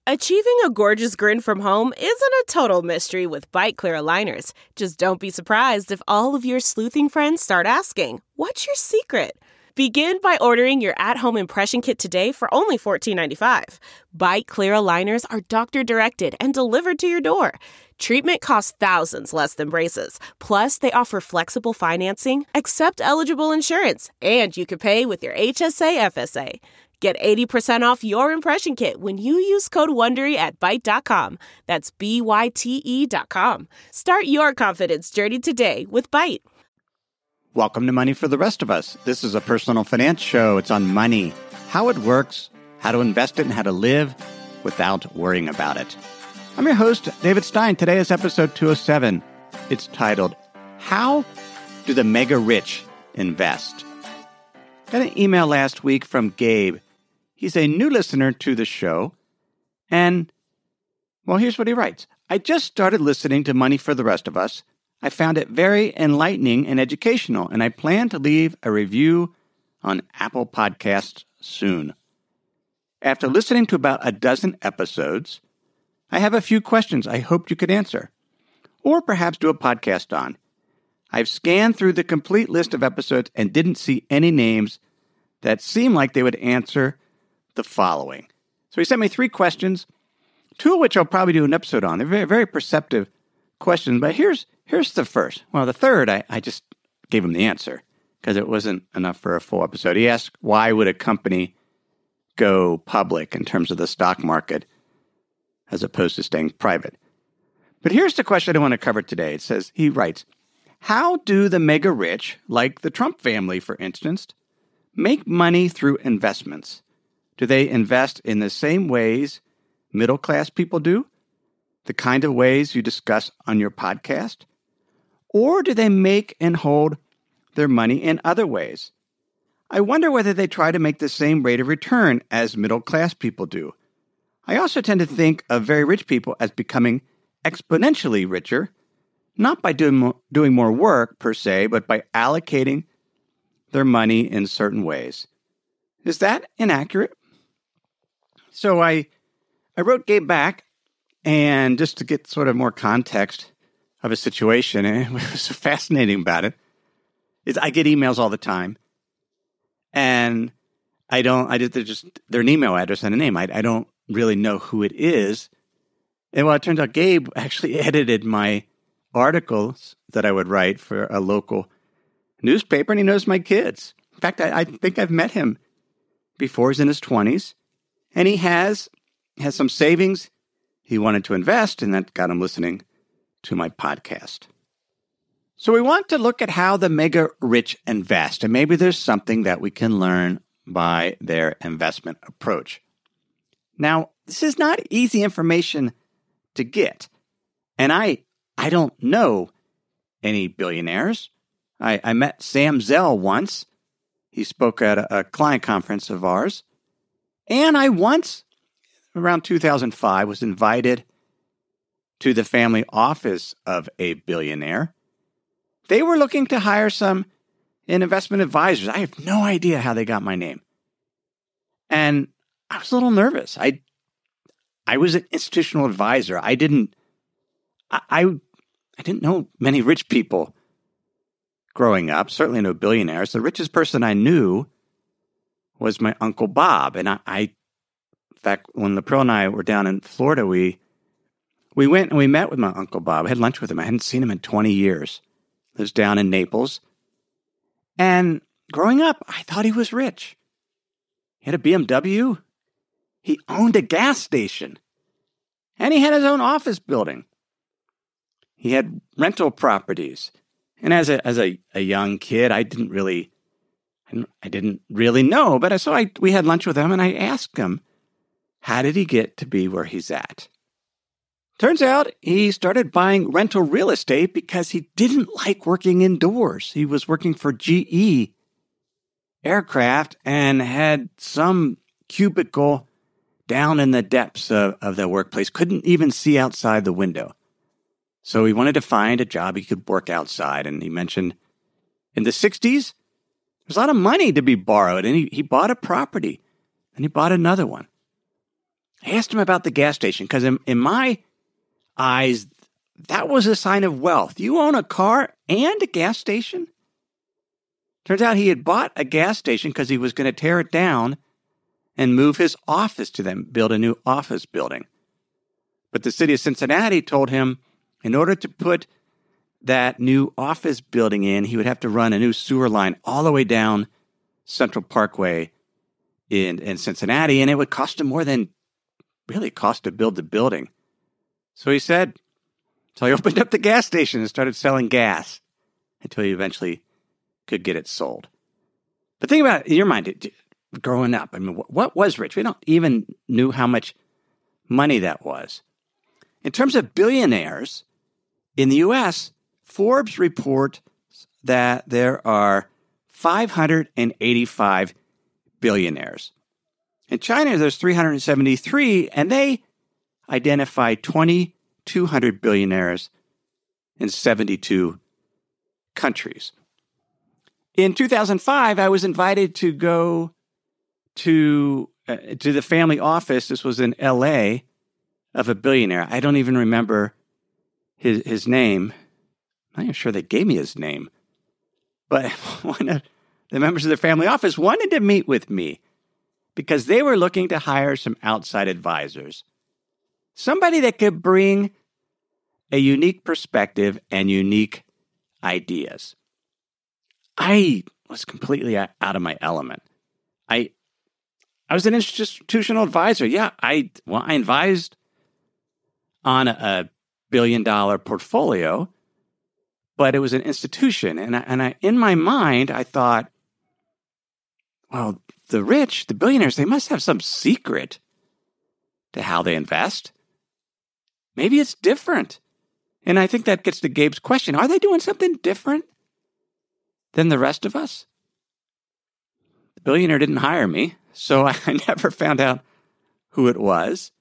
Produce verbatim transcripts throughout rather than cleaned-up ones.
Achieving a gorgeous grin from home isn't a total mystery with Byte Clear aligners. Just don't be surprised if all of your sleuthing friends start asking, "What's your secret?" Begin by ordering your at-home impression kit today for only fourteen ninety-five. Byte Clear aligners are doctor-directed and delivered to your door. Treatment costs thousands less than braces. Plus, they offer flexible financing, accept eligible insurance, and you can pay with your H S A F S A. Get eighty percent off your impression kit when you use code WONDERY at Byte dot com. That's B Y T E dot com. Start your confidence journey today with Byte. Welcome to Money for the Rest of Us. This is a personal finance show. It's on money, how it works, how to invest it, and how to live without worrying about it. I'm your host, David Stein. Today is episode two oh seven. It's titled, How Do the Mega Rich Invest? Got an email last week from Gabe. He's a new listener to the show. And, well, here's what he writes. I just started listening to Money for the Rest of Us. I found it very enlightening and educational, and I plan to leave a review on Apple Podcasts soon. After listening to about a dozen episodes, I have a few questions I hoped you could answer, or perhaps do a podcast on. I've scanned through the complete list of episodes and didn't see any names that seem like they would answer the following. So he sent me three questions, two of which I'll probably do an episode on. They're very, very perceptive questions, but here's here's the first. Well, the third, I, I just gave him the answer because it wasn't enough for a full episode. He asked, why would a company go public in terms of the stock market as opposed to staying private? But here's the question I want to cover today. It says, he writes, how do the mega rich, like the Trump family, for instance, make money through investments? Do they invest in the same ways middle-class people do? The kind of ways you discuss on your podcast? Or do they make and hold their money in other ways? I wonder whether they try to make the same rate of return as middle-class people do. I also tend to think of very rich people as becoming exponentially richer, not by doing more, doing more work per se, but by allocating their money in certain ways. Is that inaccurate? So I I wrote Gabe back, and just to get sort of more context of a situation, and what was so fascinating about it is I get emails all the time, and I don't, I just, they're just, they're an email address and a name. I, I don't really know who it is. And well, it turns out Gabe actually edited my articles that I would write for a local newspaper, and he knows my kids. In fact, I, I think I've met him before. He's in his twenties, and he has has some savings he wanted to invest, and that got him listening to my podcast. So we want to look at how the mega rich invest, and maybe there's something that we can learn by their investment approach. Now, this is not easy information to get, and I I don't know any billionaires. I, I met Sam Zell once. He spoke at a, a client conference of ours. And I once, around two thousand five, was invited to the family office of a billionaire. They were looking to hire some investment advisors. I have no idea how they got my name. And I was a little nervous. I I was an institutional advisor. I didn't I, I, I didn't know many rich people growing up, certainly no billionaires. The richest person I knew was my Uncle Bob. And I, I in fact, when LaPrill and I were down in Florida, we we went and we met with my Uncle Bob. I had lunch with him. I hadn't seen him in twenty years. He was down in Naples. And growing up, I thought he was rich. He had a B M W. He owned a gas station. And he had his own office building. He had rental properties. And as a as a, a young kid, I didn't really I didn't, I didn't really know, but I so I we had lunch with him, and I asked him, how did he get to be where he's at? Turns out he started buying rental real estate because he didn't like working indoors. He was working for G E Aircraft and had some cubicle down in the depths of, of the workplace, couldn't even see outside the window. So he wanted to find a job he could work outside. And he mentioned in the sixties, there's a lot of money to be borrowed. And he, he bought a property, and he bought another one. I asked him about the gas station because in, in my eyes, that was a sign of wealth. You own a car and a gas station? Turns out he had bought a gas station because he was going to tear it down and move his office to them, build a new office building. But the city of Cincinnati told him in order to put that new office building in, he would have to run a new sewer line all the way down Central Parkway in, in Cincinnati, and it would cost him more than really cost to build the building. So he said, so he opened up the gas station and started selling gas until he eventually could get it sold. But think about it in your mind, growing up, I mean, what was rich? We don't even knew how much money that was. In terms of billionaires, in the U S, Forbes reports that there are five hundred eighty-five billionaires. In China, there's three hundred seventy-three, and they identify twenty-two hundred billionaires in seventy-two countries. In two thousand five, I was invited to go to uh, to the family office. This was in L A of a billionaire. I don't even remember his his name. I'm not even sure they gave me his name. But one of the members of the family office wanted to meet with me because they were looking to hire some outside advisors. Somebody that could bring a unique perspective and unique ideas. I was completely out of my element. I I was an institutional advisor. Yeah, I well, I advised on a, a billion dollar portfolio, but it was an institution. And I, and I, in my mind, I thought, well, the rich, the billionaires, they must have some secret to how they invest. Maybe it's different. And I think that gets to Gabe's question. Are they doing something different than the rest of us? The billionaire didn't hire me, so I never found out who it was.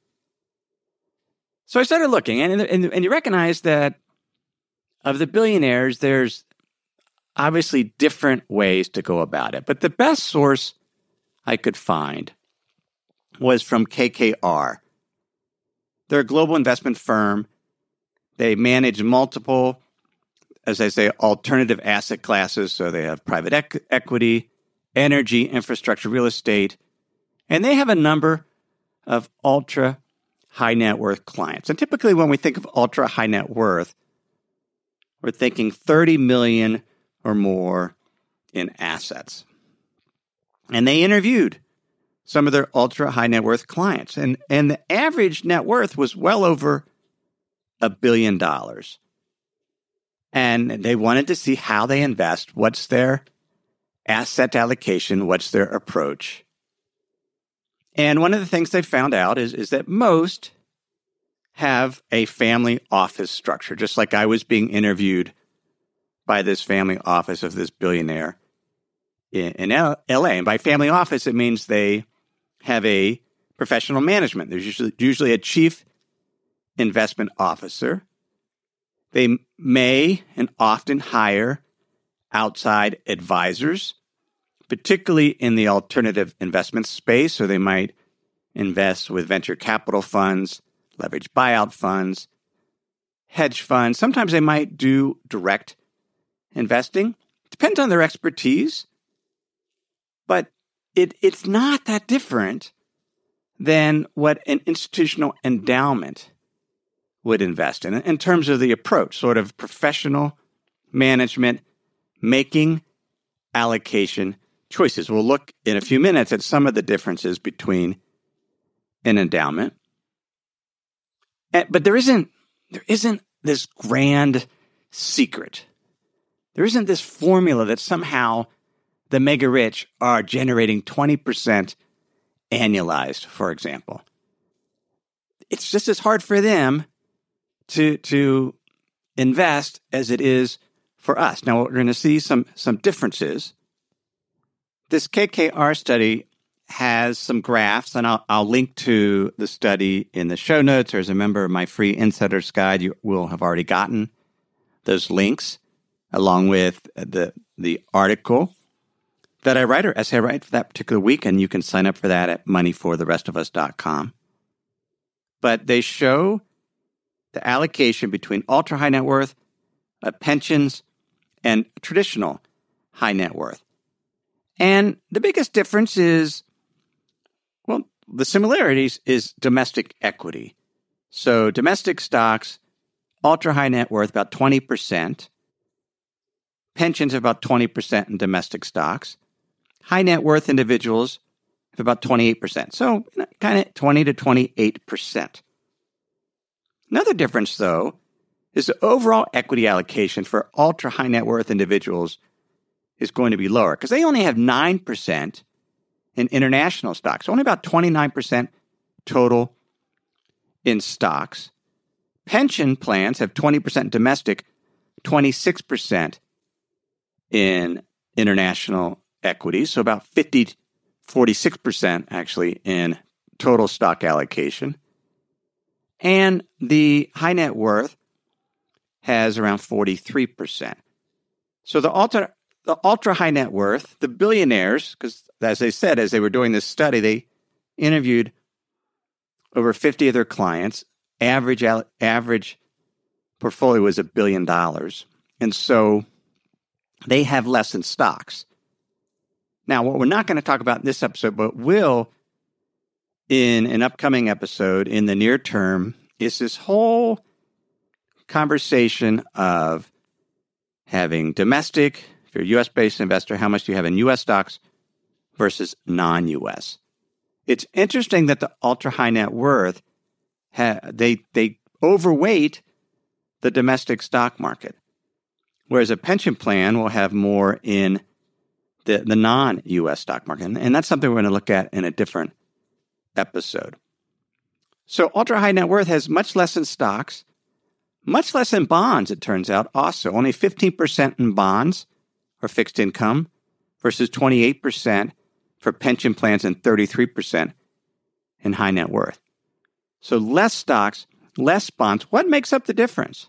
So I started looking, and, and, and you recognize that of the billionaires, there's obviously different ways to go about it. But the best source I could find was from K K R. They're a global investment firm. They manage multiple, as I say, alternative asset classes. So they have private ec- equity, energy, infrastructure, real estate, and they have a number of ultra high net worth clients. And typically when we think of ultra high net worth, we're thinking thirty million dollars or more in assets. And they interviewed some of their ultra high net worth clients. And, and the average net worth was well over a billion dollars. And they wanted to see how they invest, what's their asset allocation, what's their approach. And one of the things they found out is, is that most have a family office structure, just like I was being interviewed by this family office of this billionaire in, in L A. And by family office, it means they have a professional management. There's usually, usually a chief investment officer. They may and often hire outside advisors, particularly in the alternative investment space. So they might invest with venture capital funds, leverage buyout funds, hedge funds. Sometimes they might do direct investing. Depends on their expertise. But it, it's not that different than what an institutional endowment would invest in, in terms of the approach, sort of professional management, making allocation choices. We'll look in a few minutes at some of the differences between an endowment. And, but there isn't, there isn't this grand secret. There isn't this formula that somehow the mega rich are generating twenty percent annualized, for example. It's just as hard for them to, to invest as it is for us. Now, we're going to see some, some differences. This K K R study has some graphs, and I'll, I'll link to the study in the show notes, or as a member of my free Insider's Guide, you will have already gotten those links, along with the, the article that I write or essay I write for that particular week, and you can sign up for that at money for the rest of us dot com. but they show the allocation between ultra-high net worth, uh, pensions, and traditional high net worth. And the biggest difference is, well, the similarities is domestic equity. So domestic stocks, ultra-high net worth, about twenty percent. Pensions have about twenty percent in domestic stocks. High net worth individuals have about twenty-eight percent. So you know, kind of twenty to twenty-eight percent. Another difference, though, is the overall equity allocation for ultra-high net worth individuals is going to be lower because they only have nine percent in international stocks, only about twenty-nine percent total in stocks. Pension plans have twenty percent domestic, twenty-six percent in international equities, so about fifty, forty-six percent actually in total stock allocation. And the high net worth has around forty-three percent. So the ultra, the ultra high net worth, the billionaires, because as they said, as they were doing this study, they interviewed over fifty of their clients. Average average portfolio was a billion dollars. And so they have less in stocks. Now, what we're not going to talk about in this episode, but will in an upcoming episode in the near term, is this whole conversation of having domestic, if you're a U S-based investor, how much do you have in U S stocks versus non-U S? It's interesting that the ultra-high net worth, ha- they they overweight the domestic stock market, whereas a pension plan will have more in the, the non-U S stock market. And, and that's something we're going to look at in a different episode. So ultra-high net worth has much less in stocks, much less in bonds, it turns out, also. Only fifteen percent in bonds or fixed income versus twenty-eight percent for pension plans and thirty-three percent in high net worth. So less stocks, less bonds. What makes up the difference?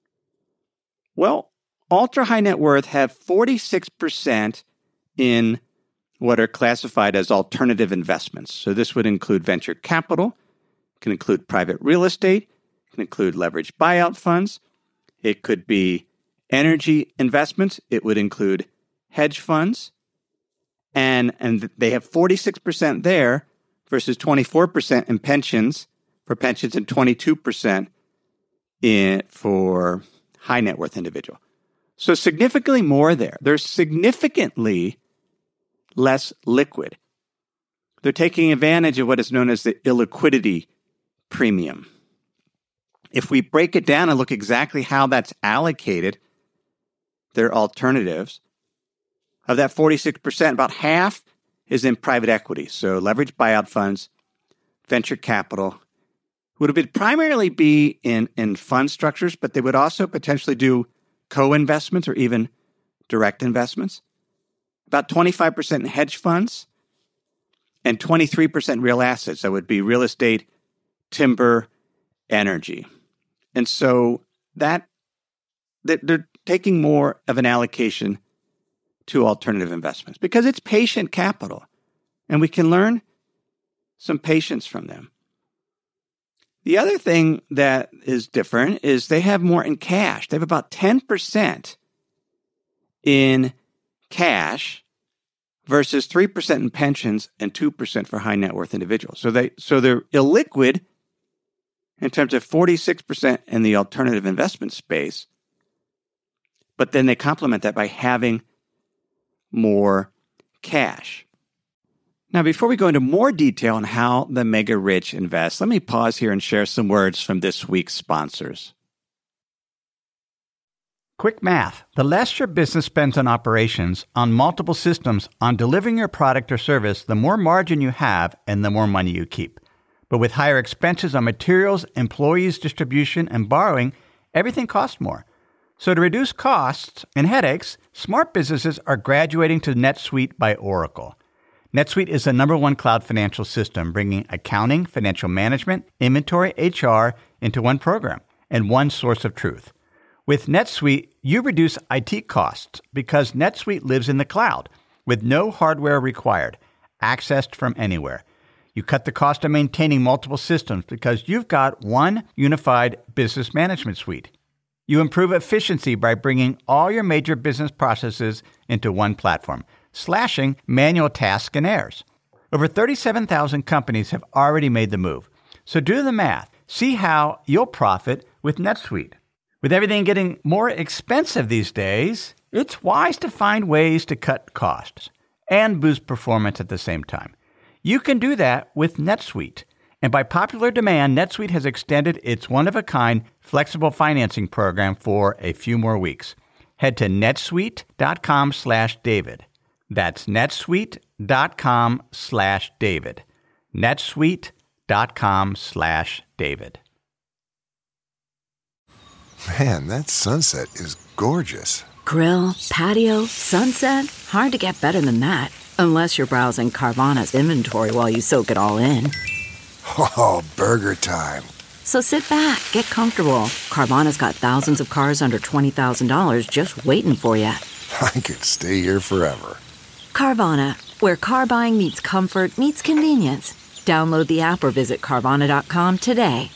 Well, ultra-high net worth have forty-six percent in what are classified as alternative investments. So this would include venture capital, can include private real estate, can include leveraged buyout funds. It could be energy investments. It would include hedge funds. And, and they have forty-six percent there versus twenty-four percent in pensions for pensions and twenty-two percent in, for high net worth individual. So significantly more there. They're significantly less liquid. They're taking advantage of what is known as the illiquidity premium. If we break it down and look exactly how that's allocated, their alternatives, of that forty-six percent, about half is in private equity. So leveraged buyout funds, venture capital, would it primarily be in, in fund structures, but they would also potentially do co-investments or even direct investments. About twenty-five percent in hedge funds and twenty-three percent real assets. That would be real estate, timber, energy. And so that they're taking more of an allocation to alternative investments because it's patient capital and we can learn some patience from them. The other thing that is different is they have more in cash. They have about ten percent in cash versus three percent in pensions and two percent for high net worth individuals. So they so they're illiquid in terms of forty-six percent in the alternative investment space, but then they complement that by having more cash. Now, before we go into more detail on how the mega rich invest, let me pause here and share some words from this week's sponsors. Quick math. The less your business spends on operations, on multiple systems, on delivering your product or service, the more margin you have and the more money you keep. But with higher expenses on materials, employees, distribution, and borrowing, everything costs more. So to reduce costs and headaches, smart businesses are graduating to NetSuite by Oracle. NetSuite is the number one cloud financial system, bringing accounting, financial management, inventory, H R into one program and one source of truth. With NetSuite, you reduce I T costs because NetSuite lives in the cloud with no hardware required, accessed from anywhere. You cut the cost of maintaining multiple systems because you've got one unified business management suite. You improve efficiency by bringing all your major business processes into one platform, slashing manual tasks and errors. Over thirty-seven thousand companies have already made the move. So do the math. See how you'll profit with NetSuite. With everything getting more expensive these days, it's wise to find ways to cut costs and boost performance at the same time. You can do that with NetSuite. And by popular demand, NetSuite has extended its one-of-a-kind flexible financing program for a few more weeks. Head to netsuite.com slash David. That's netsuite.com slash David. netsuite.com slash David. Man, that sunset is gorgeous. Grill, patio, sunset. Hard to get better than that. Unless you're browsing Carvana's inventory while you soak it all in. Oh, burger time. So sit back, get comfortable. Carvana's got thousands of cars under twenty thousand dollars just waiting for you. I could stay here forever. Carvana, where car buying meets comfort, meets convenience. Download the app or visit Carvana dot com today.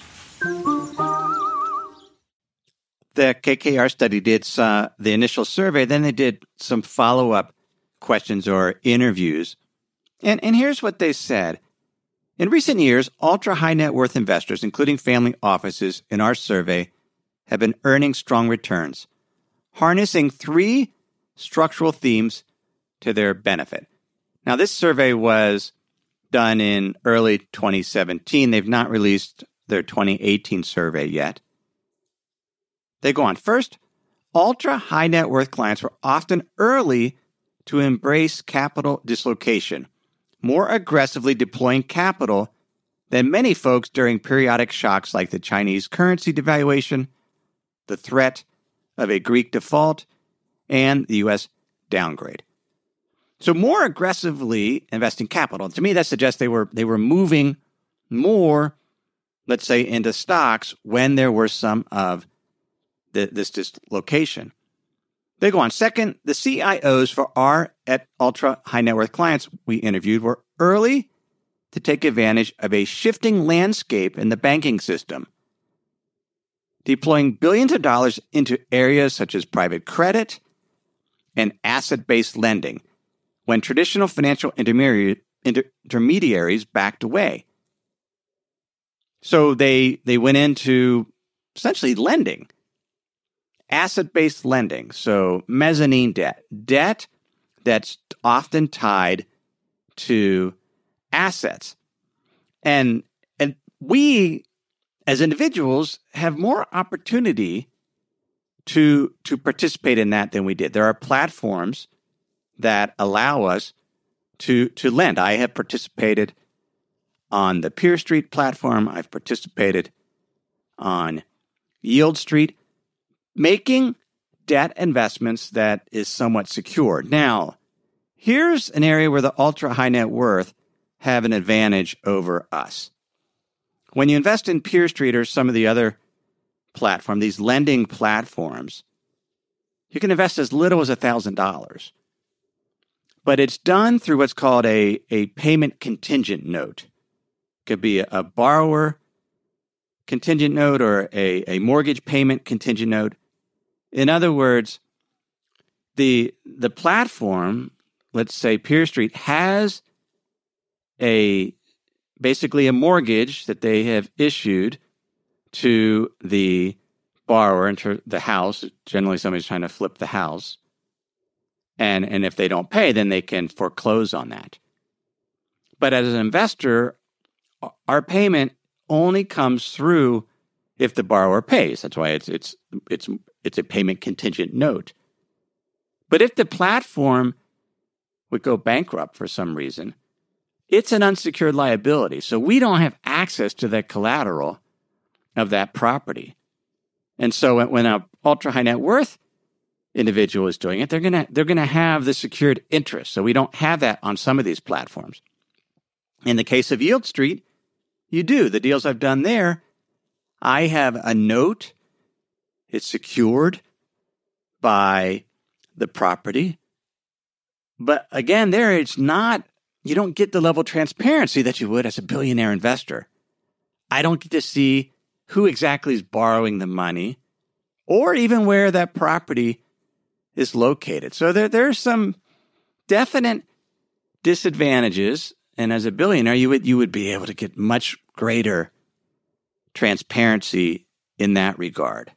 The K K R study did uh, the initial survey, then they did some follow-up questions or interviews. And, and here's what they said. In recent years, ultra-high net worth investors, including family offices in our survey, have been earning strong returns, harnessing three structural themes to their benefit. Now, this survey was done in early twenty seventeen. They've not released their twenty eighteen survey yet. They go on. First, ultra-high net worth clients were often early to embrace capital dislocation, more aggressively deploying capital than many folks during periodic shocks like the Chinese currency devaluation, the threat of a Greek default, and the U S downgrade. So more aggressively investing capital. To me, that suggests they were they were moving more, let's say, into stocks when there were some of the, this dislocation. They go on. Second, the C I Os for our at ultra high net worth clients we interviewed were early to take advantage of a shifting landscape in the banking system, deploying billions of dollars into areas such as private credit and asset-based lending when traditional financial intermediary, inter, intermediaries backed away. So they they went into essentially lending. Asset-based lending, so mezzanine debt, debt that's often tied to assets. And, and we, as individuals, have more opportunity to, to participate in that than we did. There are platforms that allow us to, to lend. I have participated on the Peer Street platform. I've participated on Yield Street, making debt investments that is somewhat secure. Now, here's an area where the ultra high net worth have an advantage over us. When you invest in Peer Street or some of the other platforms, these lending platforms, you can invest as little as one thousand dollars. But it's done through what's called a, a payment contingent note. It could be a, a borrower contingent note or a, a mortgage payment contingent note. In other words, the the platform, let's say Peer Street, has a basically a mortgage that they have issued to the borrower into the house. Generally, somebody's trying to flip the house. And, and if they don't pay, then they can foreclose on that. But as an investor, our payment only comes through if the borrower pays. That's why it's it's it's it's a payment contingent note. But if the platform would go bankrupt for some reason, it's an unsecured liability. So we don't have access to that collateral of that property. And so when an ultra high net worth individual is doing it, they're gonna they're gonna have the secured interest. So we don't have that on some of these platforms. In the case of Yield Street, you do. The deals I've done there, I have a note. It's secured by the property. But again, there it's not, you don't get the level of transparency that you would as a billionaire investor. I don't get to see who exactly is borrowing the money or even where that property is located. So there, there are some definite disadvantages. And as a billionaire, you would, you would be able to get much greater transparency in that regard.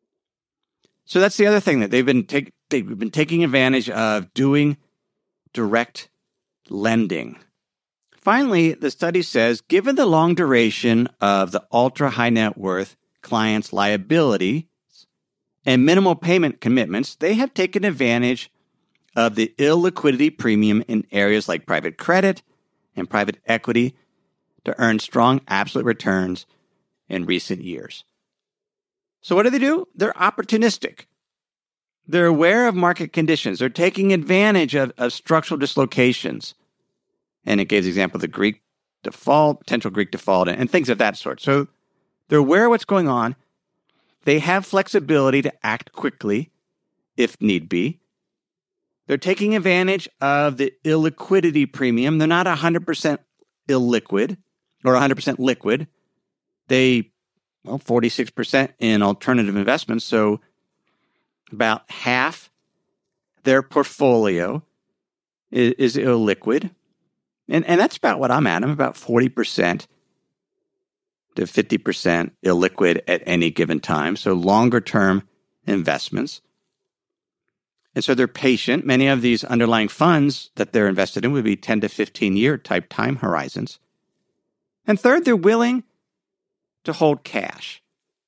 So that's the other thing that they've been, take, they've been taking advantage of, doing direct lending. Finally, the study says, given the long duration of the ultra-high net worth clients' liability and minimal payment commitments, they have taken advantage of the illiquidity premium in areas like private credit and private equity to earn strong absolute returns in recent years. So what do they do? They're opportunistic. They're aware of market conditions. They're taking advantage of, of structural dislocations. And it gives the example of the Greek default, potential Greek default, and, and things of that sort. So they're aware of what's going on. They have flexibility to act quickly if need be. They're taking advantage of the illiquidity premium. They're not one hundred percent illiquid or one hundred percent liquid. They, well, forty-six percent in alternative investments. So about half their portfolio is, is illiquid. And, and that's about what I'm at. I'm about forty percent to fifty percent illiquid at any given time. So longer term investments. And so they're patient. Many of these underlying funds that they're invested in would be ten to fifteen year type time horizons. And third, they're willing to hold cash.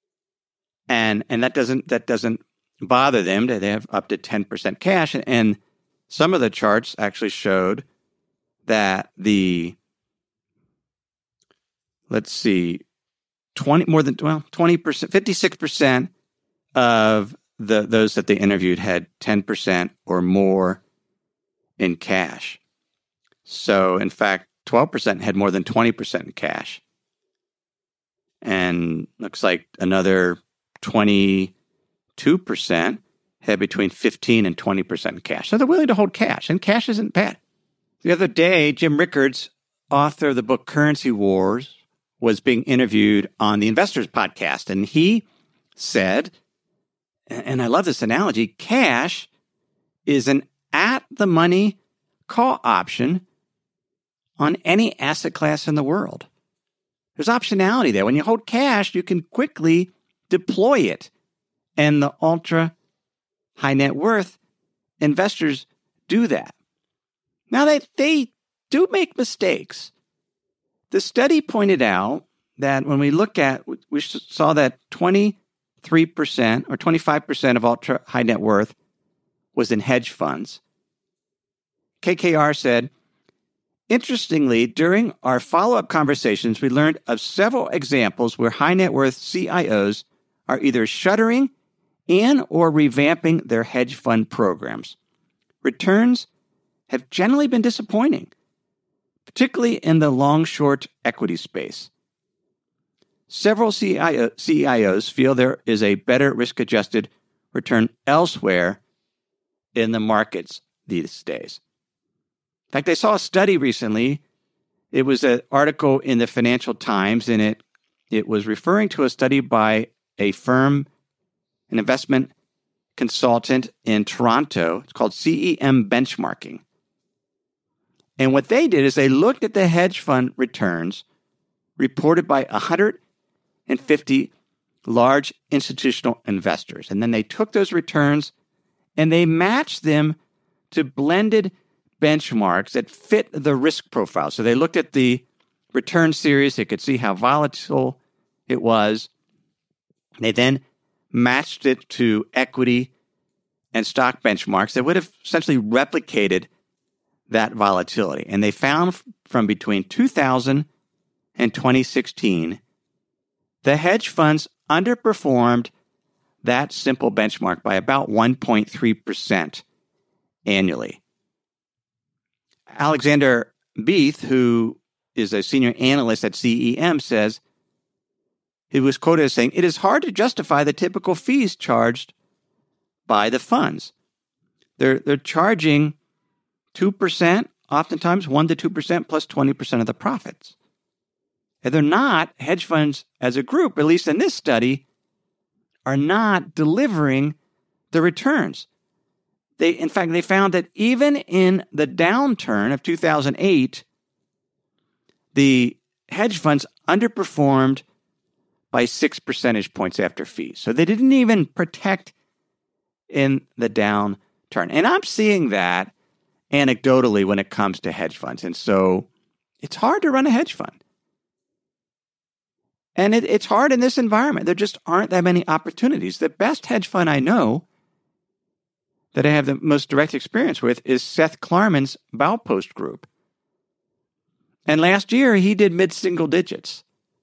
And and that doesn't that doesn't bother them. They have up to ten percent cash. And some of the charts actually showed that the, let's see, twenty more than well, twenty percent, fifty-six percent of the those that they interviewed had ten percent or more in cash. So, in fact, twelve percent had more than twenty percent in cash. And looks like another twenty-two percent had between fifteen and twenty percent in cash. So they're willing to hold cash, and cash isn't bad. The other day, Jim Rickards, author of the book Currency Wars, was being interviewed on the Investors Podcast, and he said, and I love this analogy, cash is an at-the-money call option on any asset class in the world. There's optionality there. When you hold cash, you can quickly deploy it, and the ultra-high net worth investors do that. Now, they, they do make mistakes. The study pointed out that when we look at, we saw that twenty-three percent or twenty-five percent of ultra high net worth was in hedge funds. K K R said, interestingly, during our follow-up conversations, we learned of several examples where high net worth C I Os are either shuttering and or revamping their hedge fund programs. Returns have generally been disappointing, particularly in the long-short equity space. Several C I O, C I Os feel there is a better risk-adjusted return elsewhere in the markets these days. In fact, I saw a study recently. It was an article in the Financial Times, and it, it was referring to a study by a firm, an investment consultant in Toronto. It's called C E M Benchmarking. And what they did is they looked at the hedge fund returns reported by one hundred fifty large institutional investors. And then they took those returns and they matched them to blended benchmarks that fit the risk profile. So they looked at the return series. They could see how volatile it was. They then matched it to equity and stock benchmarks that would have essentially replicated that volatility. And they found from between two thousand and twenty sixteen, the hedge funds underperformed that simple benchmark by about one point three percent annually. Alexander Beith, who is a senior analyst at C E M, says, he was quoted as saying, "It is hard to justify the typical fees charged by the funds. They're, they're charging two percent oftentimes one to two percent plus twenty percent of the profits. And they're not, hedge funds as a group, at least in this study, are not delivering the returns. They, in fact, they found that even in the downturn of two thousand eight, the hedge funds underperformed by six percentage points after fees. So they didn't even protect in the downturn. And I'm seeing that anecdotally when it comes to hedge funds. And so it's hard to run a hedge fund. And it, it's hard in this environment. There just aren't that many opportunities. The best hedge fund I know that I have the most direct experience with is Seth Klarman's Baupost Group. And last year, he did mid-single digits.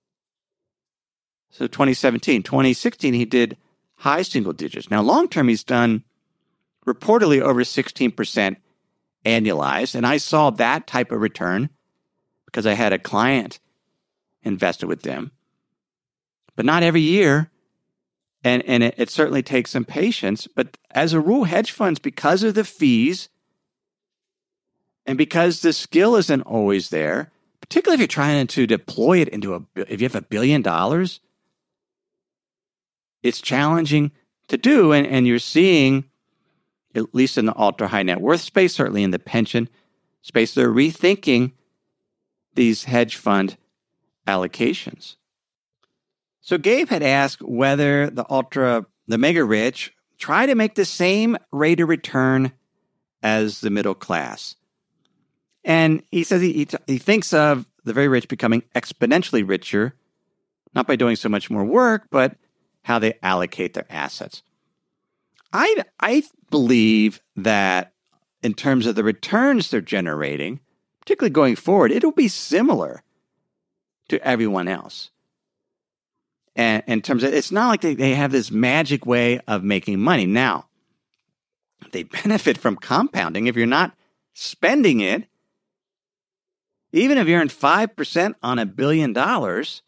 So twenty seventeen. twenty sixteen, he did high single digits. Now, long-term, he's done reportedly over sixteen percent annualized. And I saw that type of return because I had a client invested with them. But not every year. And, and it, it certainly takes some patience. But as a rule, hedge funds, because of the fees and because the skill isn't always there, particularly if you're trying to deploy it into a, if you have a billion dollars, it's challenging to do. And, and you're seeing, at least in the ultra high net worth space, certainly in the pension space, they're rethinking these hedge fund allocations. So Gabe had asked whether the ultra, the mega rich, try to make the same rate of return as the middle class. And he says he, he, he thinks of the very rich becoming exponentially richer, not by doing so much more work, but how they allocate their assets. I, I believe that in terms of the returns they're generating, particularly going forward, it'll be similar to everyone else. And in terms of, it's not like they, they have this magic way of making money. Now, they benefit from compounding. If you're not spending it, even if you earn five percent on a billion dollars,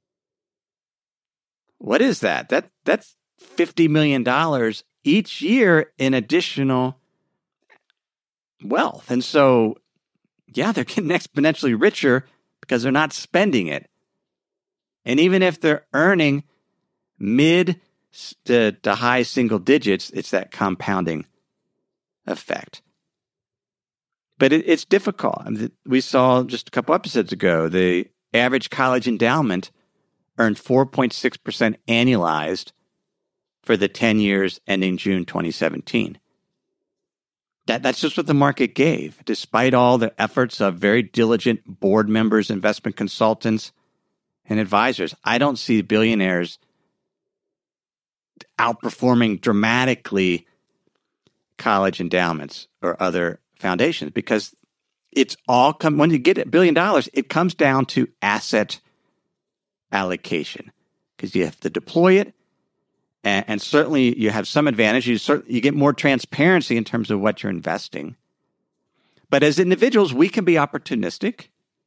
what is that? That that's fifty million dollars each year in additional wealth. And so, yeah, they're getting exponentially richer because they're not spending it. And even if they're earning mid to, to high single digits, it's that compounding effect. But it, it's difficult. I mean, we saw just a couple episodes ago, the average college endowment earned four point six percent annualized for the ten years ending June twenty seventeen. That, that's just what the market gave, despite all the efforts of very diligent board members, investment consultants, and advisors. I don't see billionaires outperforming dramatically college endowments or other foundations because it's all come when you get a billion dollars, it comes down to asset allocation because you have to deploy it, and, and certainly you have some advantage. You certainly you get more transparency in terms of what you're investing. But as individuals, we can be opportunistic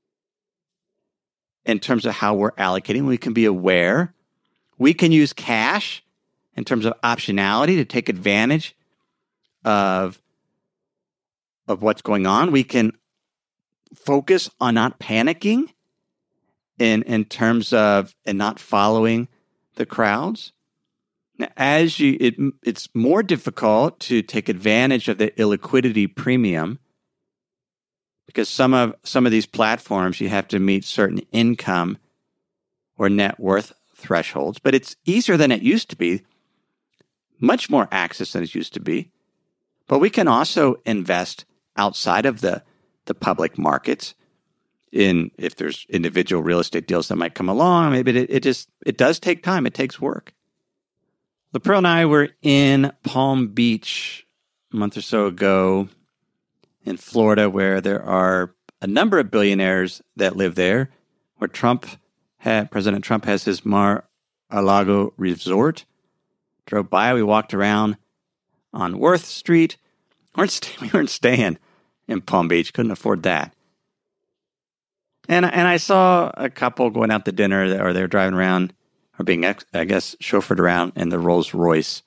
in terms of how we're allocating. We can be aware. We can use cash in terms of optionality to take advantage of, of what's going on. We can focus on not panicking in, in terms of and not following the crowds. Now, as you, it, it's more difficult to take advantage of the illiquidity premium because some of some of these platforms, you have to meet certain income or net worth thresholds. But it's easier than it used to be, much more access than it used to be. But we can also invest outside of the, the public markets in if there's individual real estate deals that might come along. Maybe it, it just it does take time. It takes work. LaPearl and I were in Palm Beach a month or so ago in Florida, where there are a number of billionaires that live there, where Trump had, President Trump has his Mar-a-Lago resort. Drove by, we walked around on Worth Street. We weren't, stay, we weren't staying in Palm Beach, couldn't afford that. And, and I saw a couple going out to dinner, or they were driving around, or being, I guess, chauffeured around in the Rolls Royce.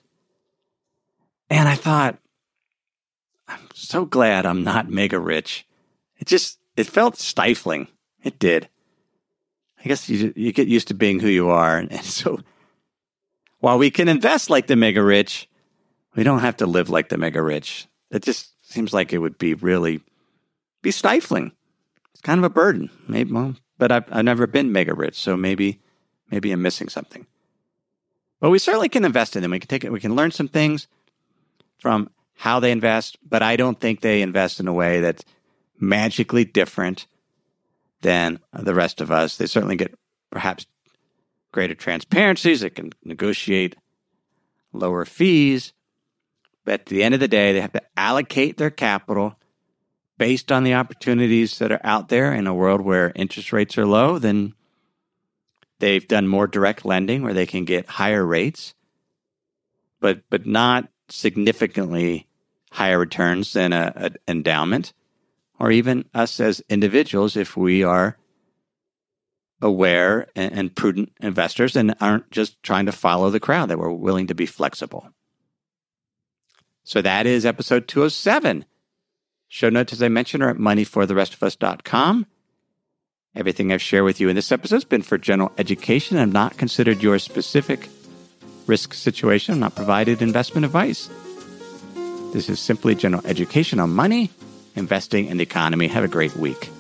And I thought, I'm so glad I'm not mega rich it just, it felt stifling. It did. I guess you you get used to being who you are. And, and so while we can invest like the mega rich, we don't have to live like the mega rich. It just seems like it would be really, be stifling. It's kind of a burden. Maybe, well, but I've, I've never been mega rich, so maybe, maybe I'm missing something. But we certainly can invest in them. We can take it. We can learn some things from how they invest, but I don't think they invest in a way that's magically different than the rest of us. They certainly get perhaps greater transparencies. They can negotiate lower fees. But at the end of the day, they have to allocate their capital based on the opportunities that are out there in a world where interest rates are low. Then they've done more direct lending where they can get higher rates, but but not significantly higher returns than an endowment, or even us as individuals if we are aware and, and prudent investors and aren't just trying to follow the crowd, that we're willing to be flexible. So that is episode two oh seven. Show notes, as I mentioned, are at money for the rest of us dot com. Everything I've shared with you in this episode has been for general education and not considered your specific risk situation. I'm not provided investment advice. This is simply general education on money, investing, and the economy. Have a great week.